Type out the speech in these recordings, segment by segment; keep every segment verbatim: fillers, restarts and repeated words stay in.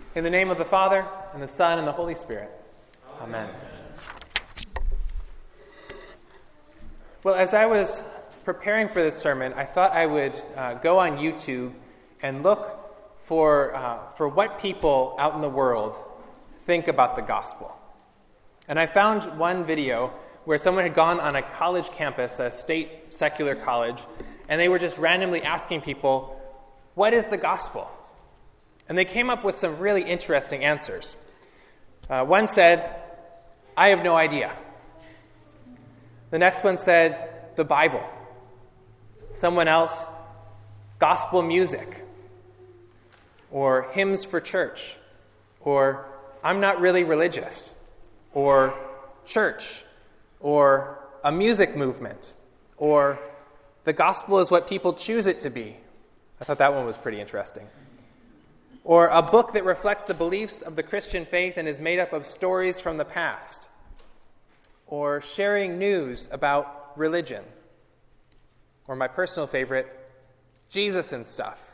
In the name of the Father, and the Son, and the Holy Spirit. Amen. Well, as I was preparing for this sermon, I thought I would uh, go on YouTube and look for uh, for what people out in the world think about the gospel. And I found one video where someone had gone on a college campus, a state secular college, and they were just randomly asking people, what is the gospel? And they came up with some really interesting answers. Uh, one said, I have no idea. The next one said, the Bible. Someone else, gospel music, or hymns for church, or I'm not really religious, or church, or a music movement, or the gospel is what people choose it to be. I thought that one was pretty interesting. Or a book that reflects the beliefs of the Christian faith and is made up of stories from the past. Or sharing news about religion. Or my personal favorite, Jesus and stuff.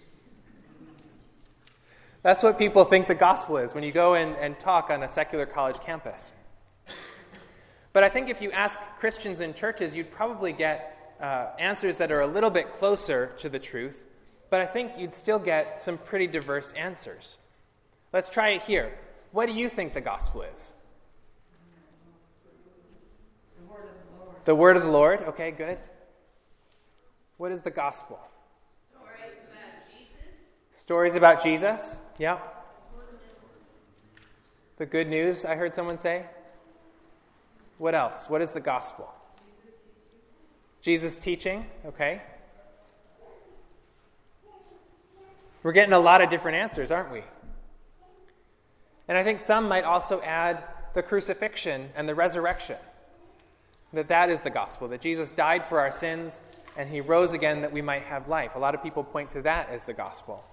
That's what people think the gospel is when you go in and talk on a secular college campus. But I think if you ask Christians in churches, you'd probably get uh, answers that are a little bit closer to the truth. But I think you'd still get some pretty diverse answers. Let's try it here. What do you think the gospel is? The word of the Lord. The word of the Lord? Okay, good. What is the gospel? Stories about Jesus. Stories about Jesus? Yeah. The good news, I heard someone say. What else? What is the gospel? Jesus teaching, okay. We're getting a lot of different answers, aren't we? And I think some might also add the crucifixion and the resurrection. That that is the gospel, that Jesus died for our sins and he rose again that we might have life. A lot of people point to that as the gospel.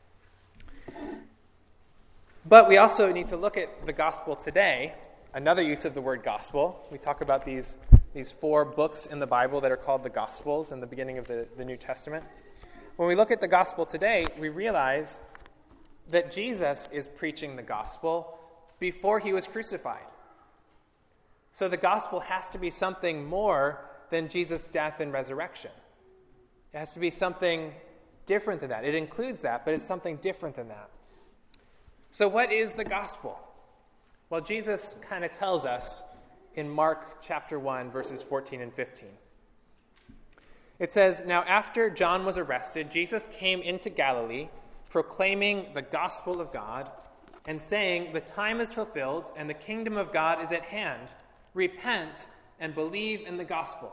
But we also need to look at the gospel today, another use of the word gospel. We talk about these, these four books in the Bible that are called the Gospels in the beginning of the, the New Testament. When we look at the gospel today, we realize that Jesus is preaching the gospel before he was crucified. So the gospel has to be something more than Jesus' death and resurrection. It has to be something different than that. It includes that, but it's something different than that. So what is the gospel? Well, Jesus kind of tells us in Mark chapter one, verses fourteen and fifteen. It says, now after John was arrested, Jesus came into Galilee, proclaiming the gospel of God, and saying, the time is fulfilled, and the kingdom of God is at hand. Repent and believe in the gospel.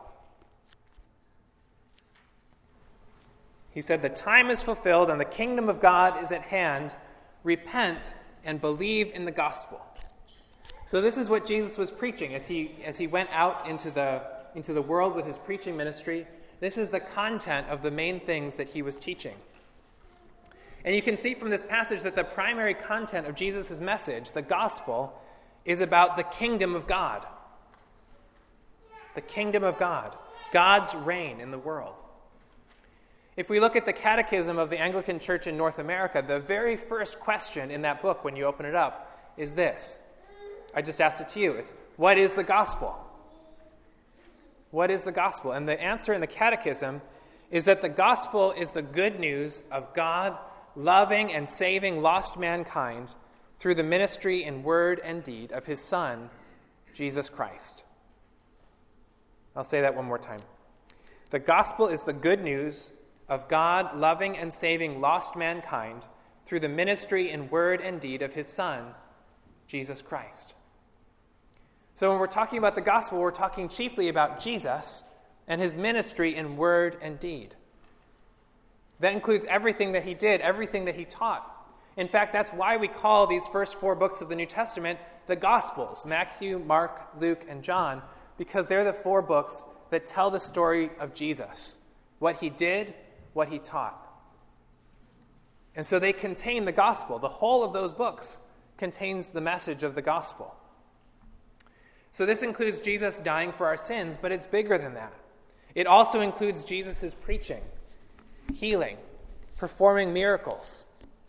He said, the time is fulfilled, and the kingdom of God is at hand. Repent and believe in the gospel. So this is what Jesus was preaching as he as he went out into the into the world with his preaching ministry. This is the content of the main things that he was teaching. And you can see from this passage that the primary content of Jesus' message, the gospel, is about the kingdom of God. The kingdom of God. God's reign in the world. If we look at the Catechism of the Anglican Church in North America, the very first question in that book when you open it up is this. I just asked it to you. It's, what is the gospel? What is the gospel? And the answer in the Catechism is that the gospel is the good news of God loving and saving lost mankind through the ministry in word and deed of his Son, Jesus Christ. I'll say that one more time. The gospel is the good news of God loving and saving lost mankind through the ministry in word and deed of his Son, Jesus Christ. So when we're talking about the gospel, we're talking chiefly about Jesus and his ministry in word and deed. That includes everything that he did, everything that he taught. In fact, that's why we call these first four books of the New Testament the Gospels, Matthew, Mark, Luke, and John, because they're the four books that tell the story of Jesus, what he did, what he taught. And so they contain the gospel. The whole of those books contains the message of the gospel. So this includes Jesus dying for our sins, but it's bigger than that. It also includes Jesus' preaching, healing, performing miracles,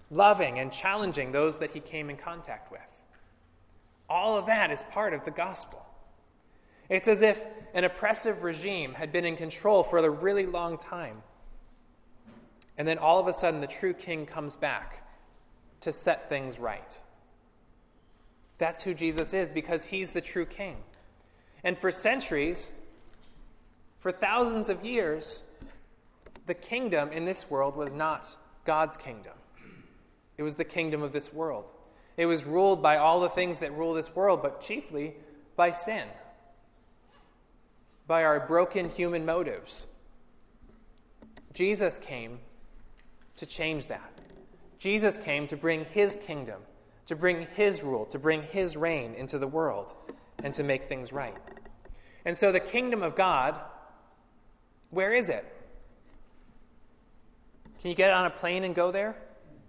loving and challenging those that he came in contact with. All of that is part of the gospel. It's as if an oppressive regime had been in control for a really long time. And then all of a sudden, the true king comes back to set things right. That's who Jesus is, because he's the true king. And for centuries, for thousands of years, the kingdom in this world was not God's kingdom. It was the kingdom of this world. It was ruled by all the things that rule this world, but chiefly by sin, by our broken human motives. Jesus came to change that. Jesus came to bring his kingdom, to bring his rule, to bring his reign into the world, and to make things right. And so the kingdom of God, where is it? Can you get on a plane and go there?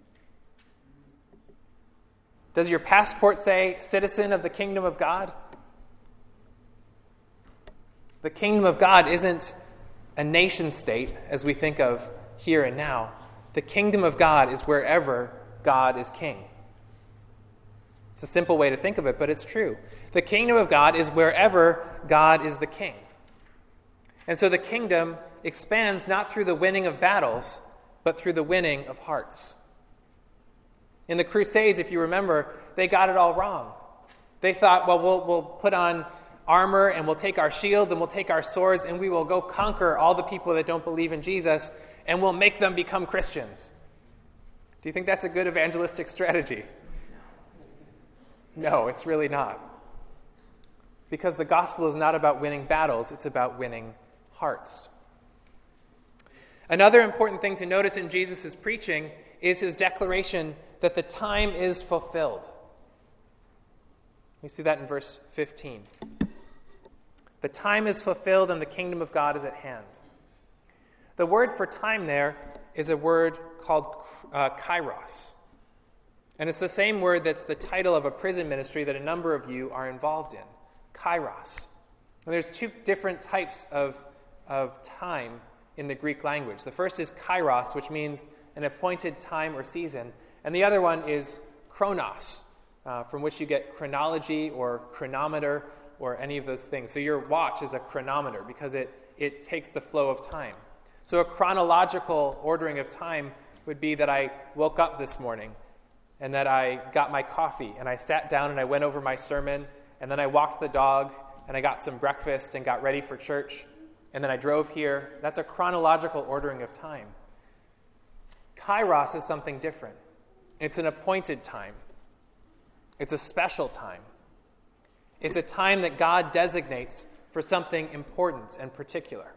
Does your passport say citizen of the kingdom of God? The kingdom of God isn't a nation state as we think of here and now. The kingdom of God is wherever God is king. It's a simple way to think of it, but it's true. The kingdom of God is wherever God is the king. And so the kingdom expands not through the winning of battles, but through the winning of hearts. In the Crusades, if you remember, they got it all wrong. They thought, well, we'll, we'll put on armor and we'll take our shields and we'll take our swords and we will go conquer all the people that don't believe in Jesus and we'll make them become Christians. Do you think that's a good evangelistic strategy? No, it's really not. Because the gospel is not about winning battles, it's about winning hearts. Another important thing to notice in Jesus' preaching is his declaration that the time is fulfilled. We see that in verse fifteen. The time is fulfilled and the kingdom of God is at hand. The word for time there is a word called uh, kairos. And it's the same word that's the title of a prison ministry that a number of you are involved in, kairos. And there's two different types of, of time in the Greek language. The first is kairos, which means an appointed time or season. And the other one is chronos, uh, from which you get chronology or chronometer or any of those things. So your watch is a chronometer because it, it takes the flow of time. So a chronological ordering of time would be that I woke up this morning and that I got my coffee and I sat down and I went over my sermon and then I walked the dog and I got some breakfast and got ready for church and then I drove here. That's a chronological ordering of time. Kairos is something different. It's an appointed time. It's a special time. It's a time that God designates for something important and particular.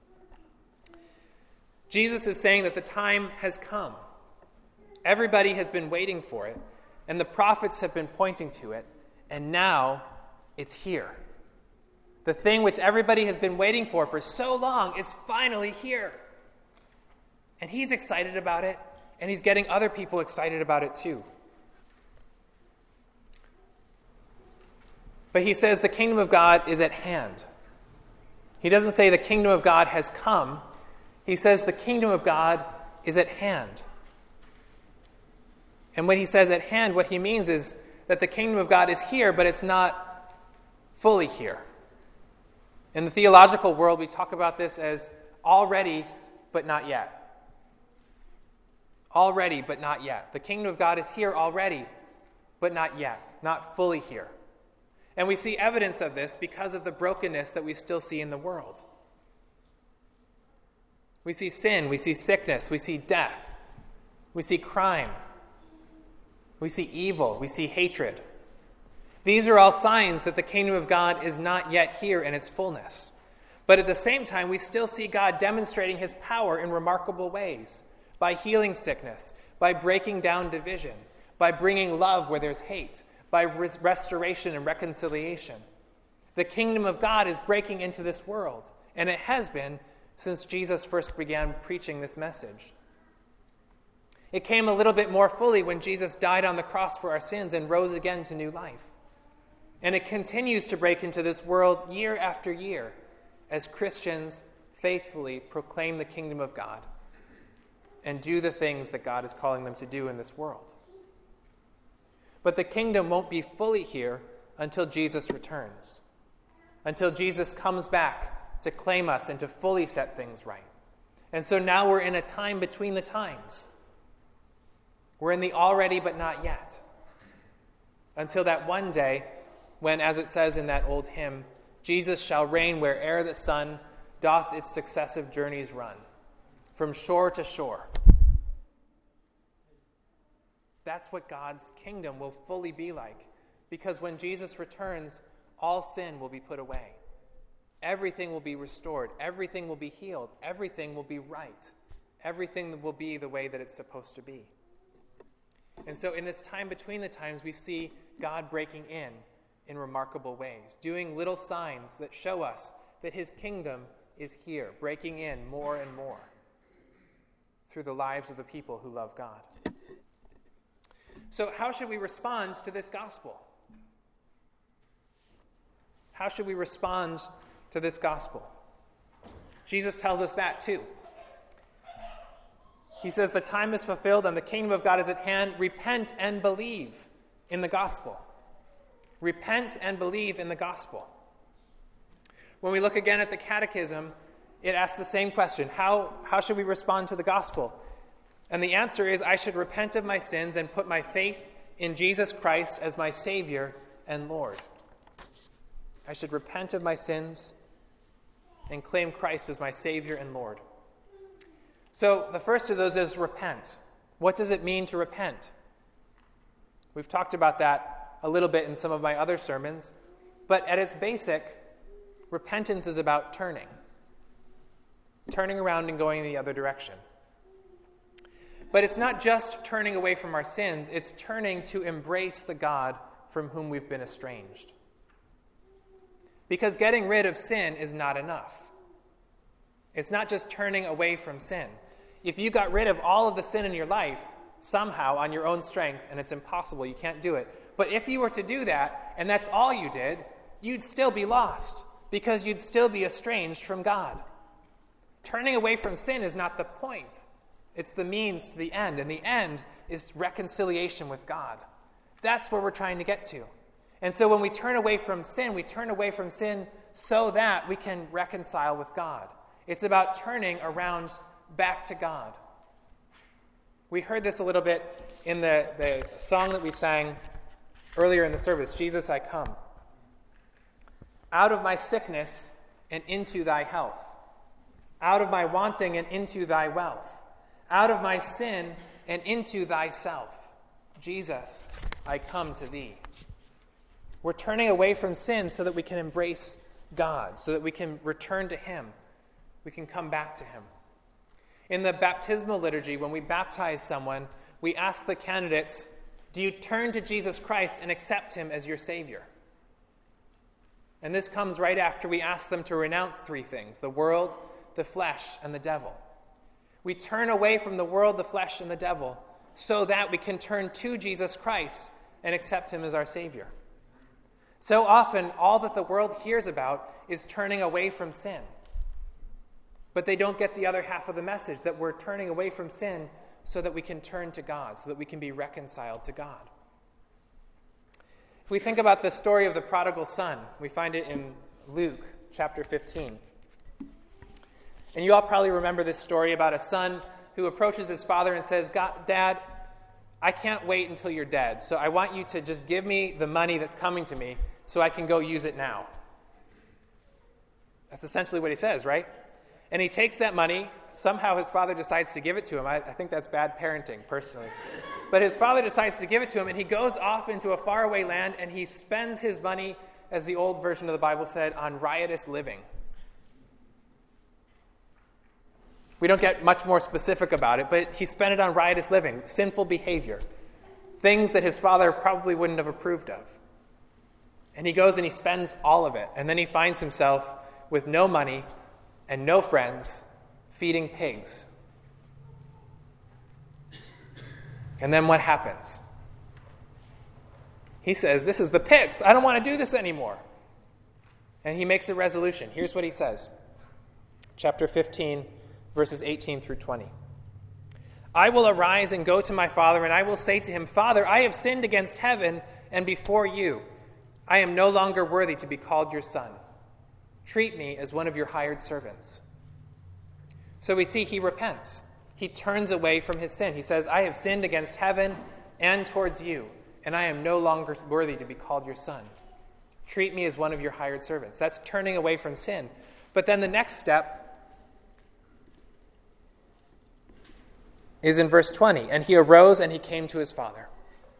Jesus is saying that the time has come. Everybody has been waiting for it, and the prophets have been pointing to it, and now it's here. The thing which everybody has been waiting for for so long is finally here. And he's excited about it, and he's getting other people excited about it too. But he says the kingdom of God is at hand. He doesn't say the kingdom of God has come. He says the kingdom of God is at hand. And when he says at hand, what he means is that the kingdom of God is here, but it's not fully here. In the theological world, we talk about this as already, but not yet. Already, but not yet. The kingdom of God is here already, but not yet, not fully here. And we see evidence of this because of the brokenness that we still see in the world. We see sin, we see sickness, we see death, we see crime, we see evil, we see hatred. These are all signs that the kingdom of God is not yet here in its fullness. But at the same time, we still see God demonstrating his power in remarkable ways, by healing sickness, by breaking down division, by bringing love where there's hate, by re- restoration and reconciliation. The kingdom of God is breaking into this world, and it has been since Jesus first began preaching this message. It came a little bit more fully when Jesus died on the cross for our sins and rose again to new life. And it continues to break into this world year after year as Christians faithfully proclaim the kingdom of God and do the things that God is calling them to do in this world. But the kingdom won't be fully here until Jesus returns, until Jesus comes back to claim us and to fully set things right. And so now we're in a time between the times. We're in the already but not yet. Until that one day when, as it says in that old hymn, Jesus shall reign where'er the sun doth its successive journeys run, from shore to shore. That's what God's kingdom will fully be like, because when Jesus returns, all sin will be put away. Everything will be restored. Everything will be healed. Everything will be right. Everything will be the way that it's supposed to be. And so in this time between the times, we see God breaking in in remarkable ways, doing little signs that show us that his kingdom is here, breaking in more and more through the lives of the people who love God. So how should we respond to this gospel? How should we respond to this gospel? Jesus tells us that too. He says, the time is fulfilled and the kingdom of God is at hand. Repent and believe in the gospel. Repent and believe in the gospel. When we look again at the catechism, it asks the same question. How, how should we respond to the gospel? And the answer is, I should repent of my sins and put my faith in Jesus Christ as my Savior and Lord. I should repent of my sins and claim Christ as my Savior and Lord. So the first of those is repent. What does it mean to repent? We've talked about that a little bit in some of my other sermons, but at its basic, repentance is about turning. Turning around and going in the other direction. But it's not just turning away from our sins, it's turning to embrace the God from whom we've been estranged. Because getting rid of sin is not enough. It's not just turning away from sin. If you got rid of all of the sin in your life, somehow on your own strength, and it's impossible, you can't do it. But if you were to do that, and that's all you did, you'd still be lost, because you'd still be estranged from God. Turning away from sin is not the point. It's the means to the end, and the end is reconciliation with God. That's where we're trying to get to. And so when we turn away from sin, we turn away from sin so that we can reconcile with God. It's about turning around back to God. We heard this a little bit in the, the song that we sang earlier in the service, Jesus, I Come. Out of my sickness and into thy health. Out of my wanting and into thy wealth. Out of my sin and into thyself. Jesus, I come to thee. We're turning away from sin so that we can embrace God, so that we can return to him. We can come back to him. In the baptismal liturgy, when we baptize someone, we ask the candidates, do you turn to Jesus Christ and accept him as your Savior? And this comes right after we ask them to renounce three things, the world, the flesh, and the devil. We turn away from the world, the flesh, and the devil so that we can turn to Jesus Christ and accept him as our Savior. So often, all that the world hears about is turning away from sin. But they don't get the other half of the message, that we're turning away from sin so that we can turn to God, so that we can be reconciled to God. If we think about the story of the prodigal son, we find it in Luke chapter fifteen. And you all probably remember this story about a son who approaches his father and says, God, Dad, I can't wait until you're dead, so I want you to just give me the money that's coming to me so I can go use it now. That's essentially what he says, right? And he takes that money. Somehow his father decides to give it to him. I, I think that's bad parenting, personally. But his father decides to give it to him, and he goes off into a faraway land, and he spends his money, as the old version of the Bible said, on riotous living. We don't get much more specific about it, but he spent it on riotous living, sinful behavior, things that his father probably wouldn't have approved of. And he goes and he spends all of it, and then he finds himself with no money and no friends, feeding pigs. And then what happens? He says, this is the pits. I don't want to do this anymore. And he makes a resolution. Here's what he says. Chapter fifteen, verses eighteen through twenty. I will arise and go to my father, and I will say to him, Father, I have sinned against heaven and before you. I am no longer worthy to be called your son. Treat me as one of your hired servants. So we see he repents. He turns away from his sin. He says, I have sinned against heaven and towards you, and I am no longer worthy to be called your son. Treat me as one of your hired servants. That's turning away from sin. But then the next step is in verse twenty. And he arose and he came to his father.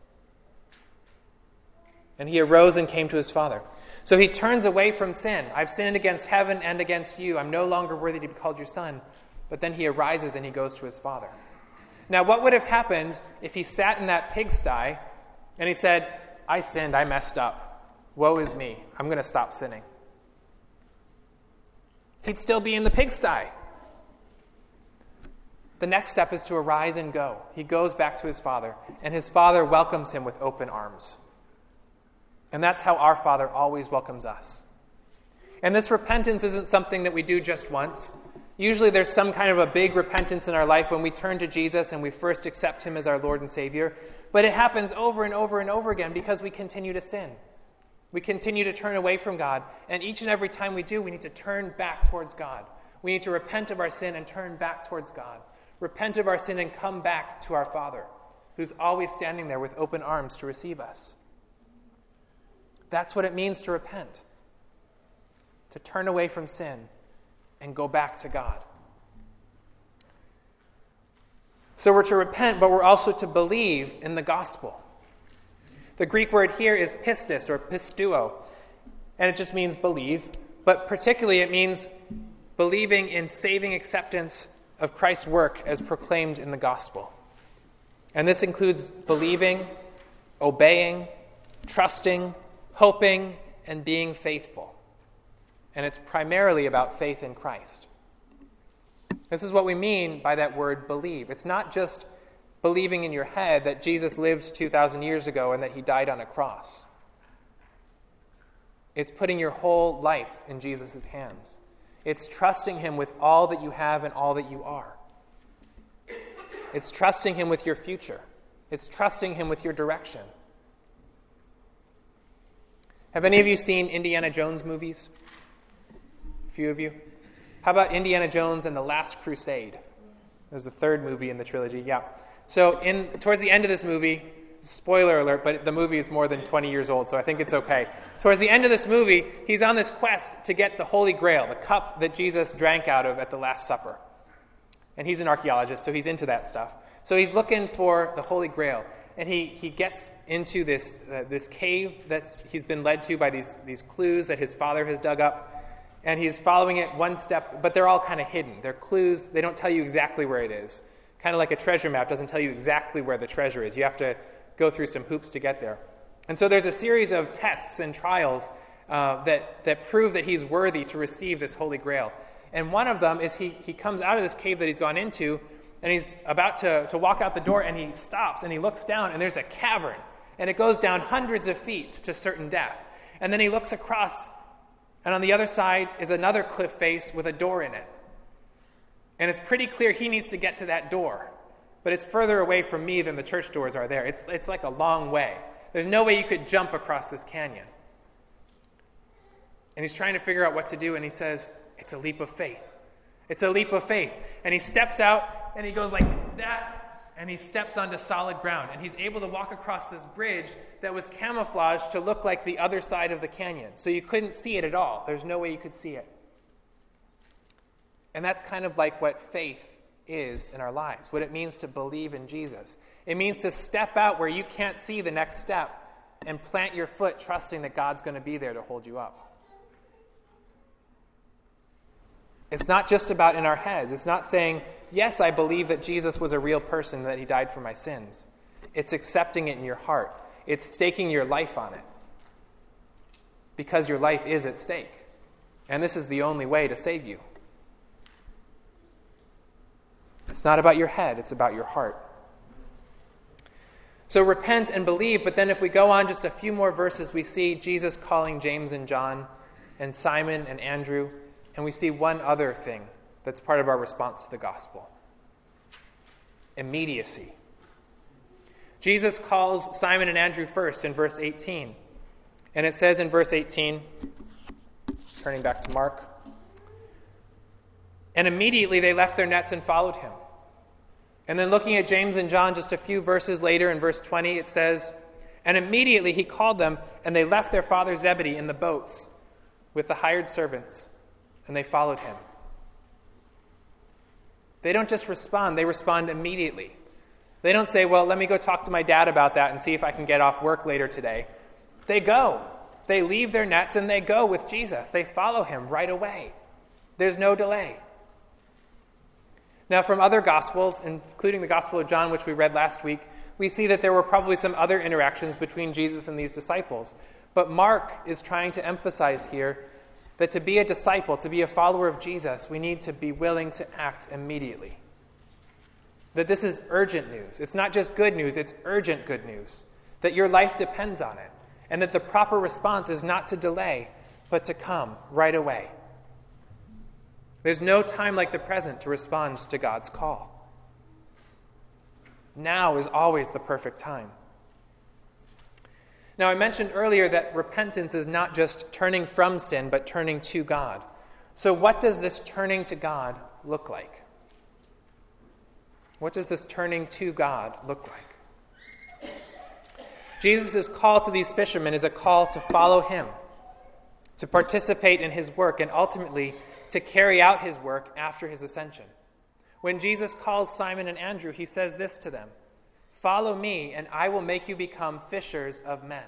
And he arose and came to his father. So he turns away from sin. I've sinned against heaven and against you. I'm no longer worthy to be called your son. But then he arises and he goes to his father. Now, what would have happened if he sat in that pigsty and he said, I sinned, I messed up. Woe is me. I'm going to stop sinning. He'd still be in the pigsty. The next step is to arise and go. He goes back to his father, and his father welcomes him with open arms. And that's how our Father always welcomes us. And this repentance isn't something that we do just once. Usually there's some kind of a big repentance in our life when we turn to Jesus and we first accept him as our Lord and Savior. But it happens over and over and over again because we continue to sin. We continue to turn away from God. And each and every time we do, we need to turn back towards God. We need to repent of our sin and turn back towards God. Repent of our sin and come back to our Father, who's always standing there with open arms to receive us. That's what it means to repent. To turn away from sin and go back to God. So we're to repent, but we're also to believe in the gospel. The Greek word here is pistis or pistuo, and it just means believe, but particularly it means believing in saving acceptance of Christ's work as proclaimed in the gospel. And this includes believing, obeying, trusting, hoping, and being faithful. And it's primarily about faith in Christ. This is what we mean by that word believe. It's not just believing in your head that Jesus lived two thousand years ago and that he died on a cross. It's putting your whole life in Jesus' hands. It's trusting him with all that you have and all that you are. It's trusting him with your future. It's trusting him with your direction. Have any of you seen Indiana Jones movies? A few of you? How about Indiana Jones and the Last Crusade? There's the third movie in the trilogy. Yeah. So in towards the end of this movie, spoiler alert, but the movie is more than twenty years old, so I think it's okay. Towards the end of this movie, he's on this quest to get the Holy Grail, the cup that Jesus drank out of at the Last Supper. And he's an archaeologist, so he's into that stuff. So he's looking for the Holy Grail. And he, he gets into this uh, this cave that he's been led to by these, these clues that his father has dug up. And he's following it one step, but they're all kind of hidden. They're clues. They don't tell you exactly where it is. Kind of like a treasure map doesn't tell you exactly where the treasure is. You have to go through some hoops to get there. And so there's a series of tests and trials uh, that, that prove that he's worthy to receive this Holy Grail. And one of them is he, he comes out of this cave that he's gone into, and he's about to, to walk out the door, and he stops, and he looks down, and there's a cavern. And it goes down hundreds of feet to certain depth. And then he looks across, and on the other side is another cliff face with a door in it. And it's pretty clear he needs to get to that door. But it's further away from me than the church doors are there. It's, it's like a long way. There's no way you could jump across this canyon. And he's trying to figure out what to do, and he says, it's a leap of faith. It's a leap of faith. And he steps out, and he goes like that, and he steps onto solid ground. And he's able to walk across this bridge that was camouflaged to look like the other side of the canyon. So you couldn't see it at all. There's no way you could see it. And that's kind of like what faith is in our lives, what it means to believe in Jesus. It means to step out where you can't see the next step and plant your foot trusting that God's going to be there to hold you up. It's not just about in our heads. It's not saying, yes, I believe that Jesus was a real person, that he died for my sins. It's accepting it in your heart. It's staking your life on it because your life is at stake. And this is the only way to save you. It's not about your head, it's about your heart. So repent and believe, but then if we go on just a few more verses, we see Jesus calling James and John and Simon and Andrew, and we see one other thing that's part of our response to the gospel. immediacy. Jesus calls Simon and Andrew first in verse eighteen. And it says in verse eighteen, turning back to Mark, "And immediately they left their nets and followed him." And then looking at James and John just a few verses later in verse twenty, it says, "And immediately he called them, and they left their father Zebedee in the boats with the hired servants, and they followed him." They don't just respond, they respond immediately. They don't say, well, let me go talk to my dad about that and see if I can get off work later today. They go. They leave their nets and they go with Jesus. They follow him right away. There's no delay. Now, from other Gospels, including the Gospel of John, which we read last week, we see that there were probably some other interactions between Jesus and these disciples. But Mark is trying to emphasize here that to be a disciple, to be a follower of Jesus, we need to be willing to act immediately. That this is urgent news. It's not just good news, it's urgent good news. That your life depends on it. And that the proper response is not to delay, but to come right away. There's no time like the present to respond to God's call. Now is always the perfect time. Now, I mentioned earlier that repentance is not just turning from sin, but turning to God. So what does this turning to God look like? What does this turning to God look like? Jesus' call to these fishermen is a call to follow him, to participate in his work, and ultimately to carry out his work after his ascension. When Jesus calls Simon and Andrew, he says this to them, "Follow me, and I will make you become fishers of men."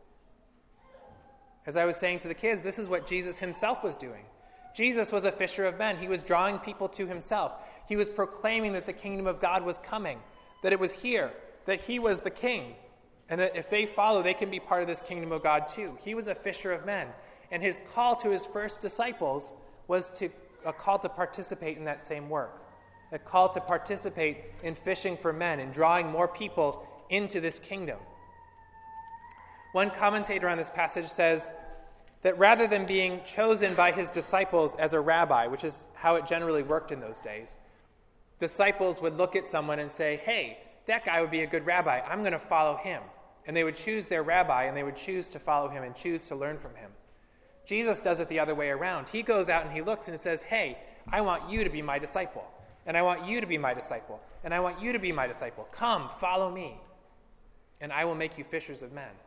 As I was saying to the kids, this is what Jesus himself was doing. Jesus was a fisher of men. He was drawing people to himself. He was proclaiming that the kingdom of God was coming, that it was here, that he was the king, and that if they follow, they can be part of this kingdom of God too. He was a fisher of men, and his call to his first disciples was to a call to participate in that same work, a call to participate in fishing for men and drawing more people into this kingdom. One commentator on this passage says that rather than being chosen by his disciples as a rabbi, which is how it generally worked in those days, disciples would look at someone and say, hey, that guy would be a good rabbi. I'm going to follow him. And they would choose their rabbi, and they would choose to follow him and choose to learn from him. Jesus does it the other way around. He goes out and he looks and says, hey, I want you to be my disciple. And I want you to be my disciple. And I want you to be my disciple. Come, follow me. And I will make you fishers of men.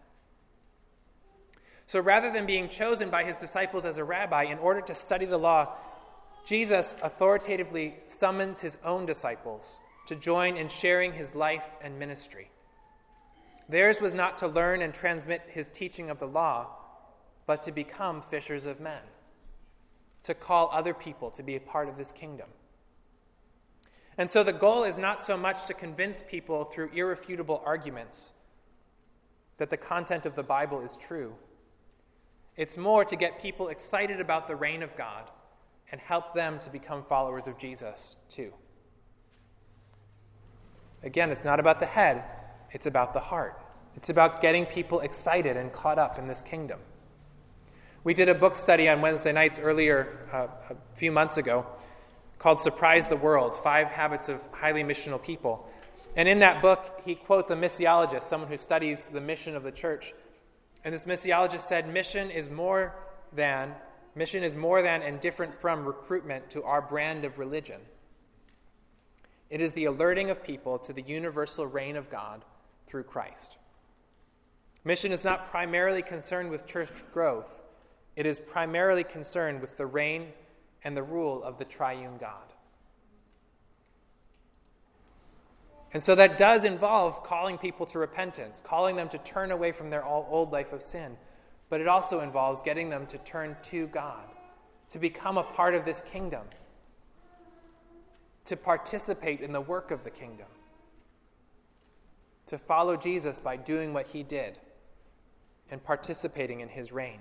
So rather than being chosen by his disciples as a rabbi in order to study the law, Jesus authoritatively summons his own disciples to join in sharing his life and ministry. Theirs was not to learn and transmit his teaching of the law, but to become fishers of men, to call other people to be a part of this kingdom. And so the goal is not so much to convince people through irrefutable arguments that the content of the Bible is true. It's more to get people excited about the reign of God and help them to become followers of Jesus too. Again, it's not about the head, it's about the heart. It's about getting people excited and caught up in this kingdom. We did a book study on Wednesday nights earlier, uh, a few months ago, called Surprise the World, Five Habits of Highly Missional People. And in that book, he quotes a missiologist, someone who studies the mission of the church. And this missiologist said, mission is more than, mission is more than and different from recruitment to our brand of religion. It is the alerting of people to the universal reign of God through Christ. Mission is not primarily concerned with church growth. It is primarily concerned with the reign and the rule of the triune God. And so that does involve calling people to repentance, calling them to turn away from their old life of sin. But it also involves getting them to turn to God, to become a part of this kingdom, to participate in the work of the kingdom, to follow Jesus by doing what he did and participating in his reign.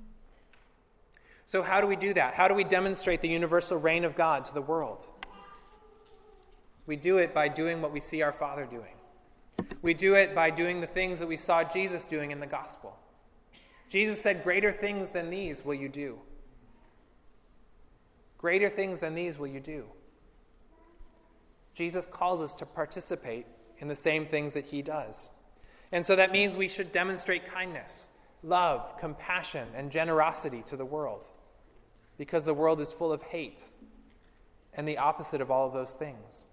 So how do we do that? How do we demonstrate the universal reign of God to the world? We do it by doing what we see our Father doing. We do it by doing the things that we saw Jesus doing in the gospel. Jesus said, greater things than these will you do. Greater things than these will you do. Jesus calls us to participate in the same things that he does. And so that means we should demonstrate kindness, love, compassion, and generosity to the world, because the world is full of hate and the opposite of all of those things.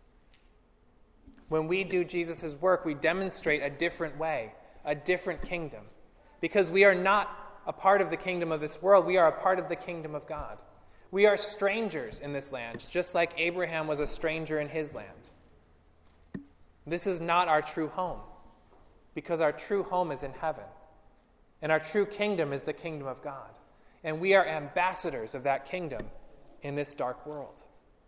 When we do Jesus' work, we demonstrate a different way, a different kingdom, because we are not a part of the kingdom of this world. We are a part of the kingdom of God. We are strangers in this land, just like Abraham was a stranger in his land. This is not our true home, because our true home is in heaven, and our true kingdom is the kingdom of God. And we are ambassadors of that kingdom in this dark world.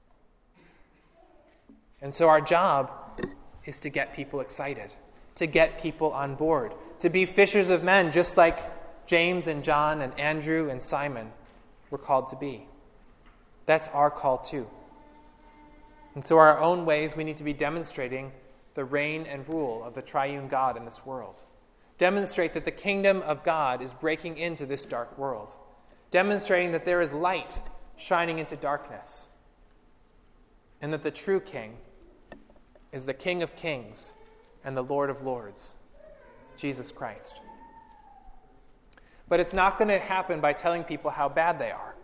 And so our job is to get people excited, to get people on board, to be fishers of men, just like James and John and Andrew and Simon were called to be. That's our call too. And so our own ways, we need to be demonstrating the reign and rule of the triune God in this world. Demonstrate that the kingdom of God is breaking into this dark world. Demonstrating that there is light shining into darkness. And that the true king is the King of Kings and the Lord of Lords, Jesus Christ. But it's not going to happen by telling people how bad they are.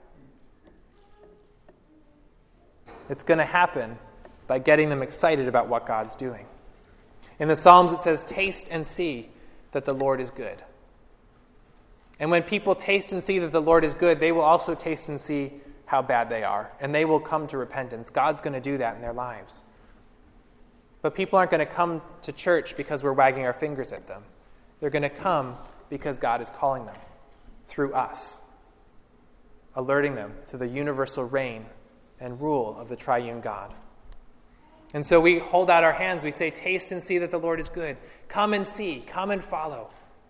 It's going to happen by getting them excited about what God's doing. In the Psalms it says, "Taste and see that the Lord is good." And when people taste and see that the Lord is good, they will also taste and see how bad they are, and they will come to repentance. God's going to do that in their lives. But people aren't going to come to church because we're wagging our fingers at them. They're going to come because God is calling them through us, alerting them to the universal reign and rule of the triune God. And so we hold out our hands. We say, "Taste and see that the Lord is good. Come and see. Come and follow.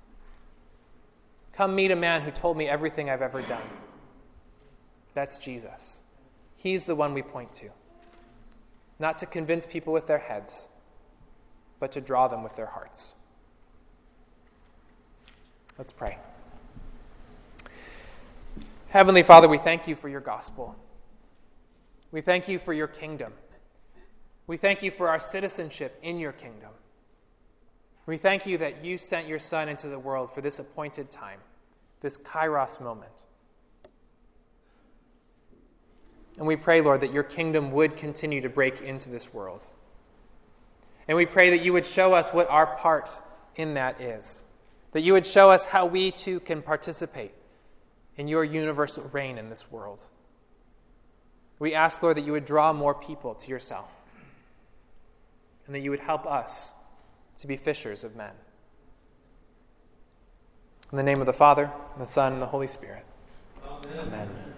Come meet a man who told me everything I've ever done." That's Jesus. He's the one we point to. Not to convince people with their heads, but to draw them with their hearts. Let's pray. Heavenly Father, we thank you for your gospel. We thank you for your kingdom. We thank you for our citizenship in your kingdom. We thank you that you sent your Son into the world for this appointed time, this kairos moment. And we pray, Lord, that your kingdom would continue to break into this world. And we pray that you would show us what our part in that is. That you would show us how we too can participate in your universal reign in this world. We ask, Lord, that you would draw more people to yourself. And that you would help us to be fishers of men. In the name of the Father, and the Son, and the Holy Spirit. Amen. Amen.